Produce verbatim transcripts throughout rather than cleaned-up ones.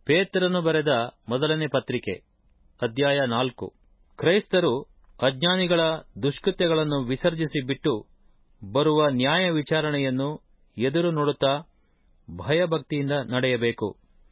ಪೇತ್ರನು ಬರೆದ ಮೊದಲನೇ ಪತ್ರಿಕೆ ಅಧ್ಯಾಯ ನಾಲ್ಕು. ಕ್ರೈಸ್ತರು ಅಜ್ಞಾನಿಗಳ ದುಷ್ಕೃತ್ಯಗಳನ್ನು ವಿಸರ್ಜಿಸಿ ಬಿಟ್ಟು ಬರುವ ನ್ಯಾಯ ವಿಚಾರಣೆಯನ್ನು ಎದುರು ನೋಡುತ್ತಾ ಭಯಭಕ್ತಿಯಿಂದ ನಡೆಯಬೇಕು.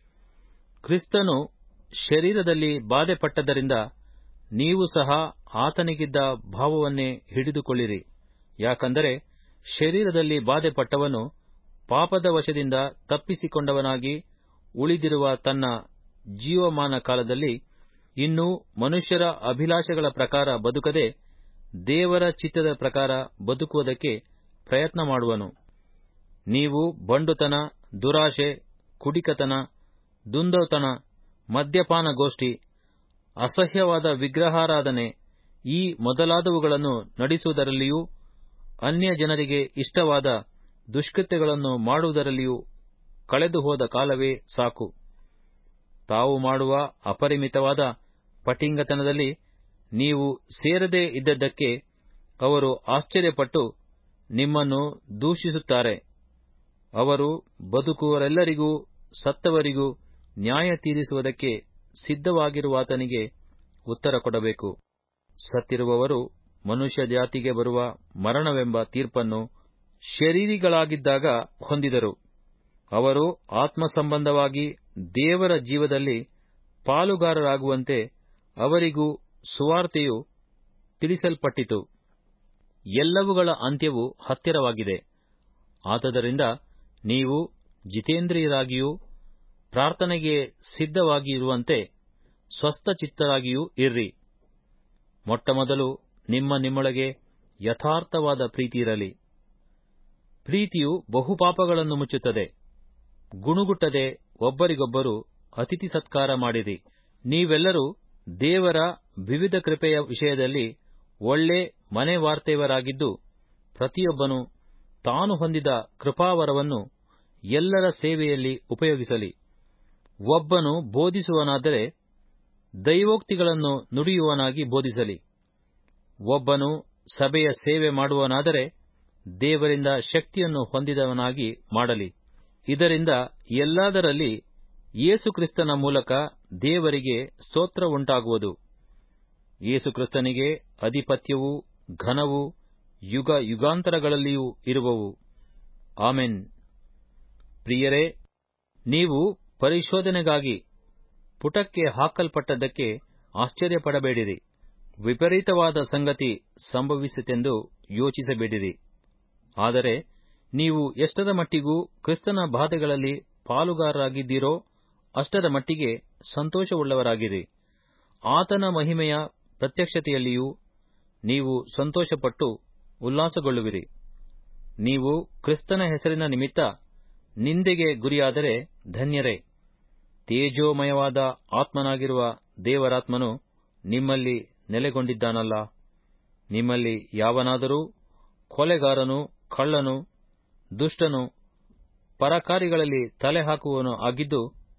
ಕ್ರಿಸ್ತನು ಶರೀರದಲ್ಲಿ ಬಾಧೆಪಟ್ಟದ್ದರಿಂದ ನೀವು ಸಹ ಆತನಿಗಿದ್ದ ಭಾವವನ್ನೇ ಹಿಡಿದುಕೊಳ್ಳಿರಿ. ಯಾಕಂದರೆ ಶರೀರದಲ್ಲಿ ಬಾಧೆಪಟ್ಟವನು ಪಾಪದ ವಶದಿಂದ ತಪ್ಪಿಸಿಕೊಂಡವನಾಗಿ ಉಳಿದಿರುವ ತನ್ನ ಜೀವಮಾನ ಕಾಲದಲ್ಲಿ ಇನ್ನೂ ಮನುಷ್ಯರ ಅಭಿಲಾಷೆಗಳ ಪ್ರಕಾರ ಬದುಕದೆ ದೇವರ ಚಿತ್ತದ ಪ್ರಕಾರ ಬದುಕುವುದಕ್ಕೆ ಪ್ರಯತ್ನ ಮಾಡುವನು. ನೀವು ಬಂಡುತನ, ದುರಾಶೆ, ಕುಡಿಕತನ, ದುಂದೌತಣ, ಮದ್ಯಪಾನಗೋಷ್ಠಿ, ಅಸಹ್ಯವಾದ ವಿಗ್ರಹಾರಾಧನೆ ಈ ಮೊದಲಾದವುಗಳನ್ನು ನಡೆಸುವುದರಲ್ಲಿಯೂ ಅನ್ಯ ಜನರಿಗೆ ಇಷ್ಟವಾದ ದುಷ್ಕೃತ್ಯಗಳನ್ನು ಮಾಡುವುದರಲ್ಲಿಯೂ ಕಳೆದು ಹೋದ ಕಾಲವೇ ಸಾಕು. ತಾವು ಮಾಡುವ ಅಪರಿಮಿತವಾದ ಪಟಿಂಗತನದಲ್ಲಿ ನೀವು ಸೇರದೇ ಇದ್ದದ್ದಕ್ಕೆ ಅವರು ಆಶ್ಚರ್ಯಪಟ್ಟು ನಿಮ್ಮನ್ನು ದೂಷಿಸುತ್ತಾರೆ. ಅವರು ಬದುಕುವವರೆಲ್ಲರಿಗೂ ಸತ್ತವರಿಗೂ ನ್ಯಾಯ ತೀರಿಸುವುದಕ್ಕೆ ಸಿದ್ಧವಾಗಿರುವಾತನಿಗೆ ಉತ್ತರ ಕೊಡಬೇಕು. ಸತ್ತಿರುವವರು ಮನುಷ್ಯ ಜಾತಿಗೆ ಬರುವ ಮರಣವೆಂಬ ತೀರ್ಪನ್ನು ಶರೀರಿಗಳಾಗಿದ್ದಾಗ ಹೊಂದಿದರು. ಅವರು ಆತ್ಮ ಸಂಬಂಧವಾಗಿ ದೇವರ ಜೀವದಲ್ಲಿ ಪಾಲುಗಾರರಾಗುವಂತೆ ಅವರಿಗೂ ಸುವಾರ್ತೆಯು ತಿಳಿಸಲ್ಪಟ್ಟಿತು. ಎಲ್ಲವುಗಳ ಅಂತ್ಯವು ಹತ್ತಿರವಾಗಿದೆ. ಆದದರಿಂದ ನೀವು ಜಿತೇಂದ್ರಿಯರಾಗಿಯೂ ಪ್ರಾರ್ಥನೆಗೆ ಸಿದ್ಧವಾಗಿರುವಂತೆ ಸ್ವಸ್ಥಚಿತ್ತರಾಗಿಯೂ ಇರ್ರಿ. ಮೊಟ್ಟಮೊದಲು ನಿಮ್ಮ ನಿಮ್ಮೊಳಗೆ ಯಥಾರ್ಥವಾದ ಪ್ರೀತಿಯಿರಲಿ. ಪ್ರೀತಿಯು ಬಹುಪಾಪಗಳನ್ನು ಮುಚ್ಚುತ್ತದೆ. ಗುಣುಗುಟ್ಟದೆ ಒಬ್ಬರಿಗೊಬ್ಬರು ಅತಿಥಿ ಸತ್ಕಾರ ಮಾಡಿರಿ. ನೀವೆಲ್ಲರೂ ದೇವರ ವಿವಿಧ ಕೃಪೆಯ ವಿಷಯದಲ್ಲಿ ಒಳ್ಳೆ ಮನೆವಾರ್ತೆಯವರಾಗಿದ್ದು, ಪ್ರತಿಯೊಬ್ಬನು ತಾನು ಹೊಂದಿದ ಕೃಪಾವರವನ್ನು ಎಲ್ಲರ ಸೇವೆಯಲ್ಲಿ ಉಪಯೋಗಿಸಲಿ. ಒಬ್ಬನು ಬೋಧಿಸುವನಾದರೆ ದೈವೋಕ್ತಿಗಳನ್ನು ನುಡಿಯುವನಾಗಿ ಬೋಧಿಸಲಿ. ಒಬ್ಬನು ಸಭೆಯ ಸೇವೆ ಮಾಡುವನಾದರೆ ದೇವರಿಂದ ಶಕ್ತಿಯನ್ನು ಹೊಂದಿದವನಾಗಿ ಮಾಡಲಿ. ಇದರಿಂದ ಎಲ್ಲದರಲ್ಲಿ ಯೇಸುಕ್ರಿಸ್ತನ ಮೂಲಕ ದೇವರಿಗೆ ಸ್ತೋತ್ರ ಉಂಟಾಗುವುದು. ಯೇಸುಕ್ರಿಸ್ತನಿಗೆ ಅಧಿಪತ್ಯವೂ ಘನವೂ ಯುಗ ಯುಗಾಂತರಗಳಲ್ಲಿಯೂ ಇರುವವು. ಆಮೆನ್. ಪ್ರಿಯರೇ, ನೀವು ಪರಿಶೋಧನೆಗಾಗಿ ಪುಟಕ್ಕೆ ಹಾಕಲ್ಪಟ್ಟದ್ದಕ್ಕೆ ಆಶ್ಚರ್ಯಪಡಬೇಡಿರಿ. ವಿಪರೀತವಾದ ಸಂಗತಿ ಸಂಭವಿಸಿತೆಂದು ಯೋಚಿಸಬೇಡಿರಿ. ಆದರೆ ನೀವು ಎಷ್ಟರ ಮಟ್ಟಿಗೂ ಕ್ರಿಸ್ತನ ಬಾಧೆಗಳಲ್ಲಿ ಪಾಲುಗಾರರಾಗಿದ್ದೀರೋ ಅಷ್ಟರ ಮಟ್ಟಿಗೆ ಸಂತೋಷವುಳ್ಳವರಾಗಿರಿ. ಆತನ ಮಹಿಮೆಯ ಪ್ರತ್ಯಕ್ಷತೆಯಲ್ಲಿಯೂ ನೀವು ಸಂತೋಷಪಟ್ಟು ಉಲ್ಲಾಸಗೊಳ್ಳುವಿರಿ. ನೀವು ಕ್ರಿಸ್ತನ ಹೆಸರಿನ ನಿಮಿತ್ತ ನಿಂದೆಗೆ ಗುರಿಯಾದರೆ ಧನ್ಯರೇ. ತೇಜೋಮಯವಾದ ಆತ್ಮನಾಗಿರುವ ದೇವರಾತ್ಮನು ನಿಮ್ಮಲ್ಲಿ ನೆಲೆಗೊಂಡಿದ್ದಾನಲ್ಲ. ನಿಮ್ಮಲ್ಲಿ ಯಾವನಾದರೂ ಕೊಲೆಗಾರನು, ಕಳ್ಳನು, ದುಷ್ಟನು, ಪರಕಾರಿಗಳಲ್ಲಿ ತಲೆ ಹಾಕುವವನು ಆಗಿದ್ದು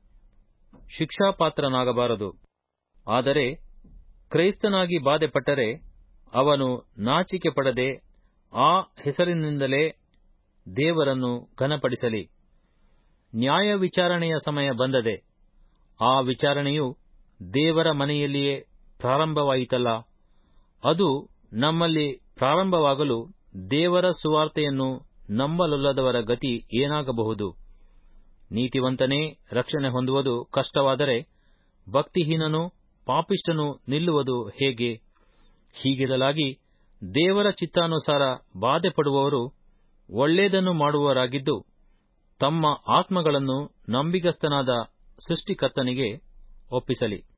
ಶಿಕ್ಷಾಪಾತ್ರನಾಗಬಾರದು. ಆದರೆ ಕ್ರೈಸ್ತನಾಗಿ ಬಾಧೆಪಟ್ಟರೆ ಅವನು ನಾಚಿಕೆ ಪಡದೆ ಆ ಹೆಸರಿನಿಂದಲೇ ದೇವರನ್ನು ಘನಪಡಿಸಲಿ. ನ್ಯಾಯ ವಿಚಾರಣೆಯ ಸಮಯ ಬಂದದೆ. ಆ ವಿಚಾರಣೆಯು ದೇವರ ಮನೆಯಲ್ಲಿಯೇ ಪ್ರಾರಂಭವಾಯಿತಲ್ಲ. ಅದು ನಮ್ಮಲ್ಲಿ ಪ್ರಾರಂಭವಾಗಲು ದೇವರ ಸುವಾರ್ತೆಯನ್ನು ನಂಬಲೊಲ್ಲದವರ ಗತಿ ಏನಾಗಬಹುದು? ನೀತಿವಂತನೇ ರಕ್ಷಣೆ ಹೊಂದುವುದು ಕಷ್ಟವಾದರೆ ಭಕ್ತಿಹೀನನು ಪಾಪಿಷ್ಠನು ನಿಲ್ಲುವುದು ಹೇಗೆ? ಹೀಗಿರಲಾಗಿ ದೇವರ ಚಿತ್ತಾನುಸಾರ ಬಾಧೆಪಡುವವರು ಒಳ್ಳೆಯದನ್ನು ಮಾಡುವವರಾಗಿದ್ದು ತಮ್ಮ ಆತ್ಮಗಳನ್ನು ನಂಬಿಗಸ್ತನಾದ ಸೃಷ್ಟಿಕರ್ತನಿಗೆ ಒಪ್ಪಿಸಲಿ.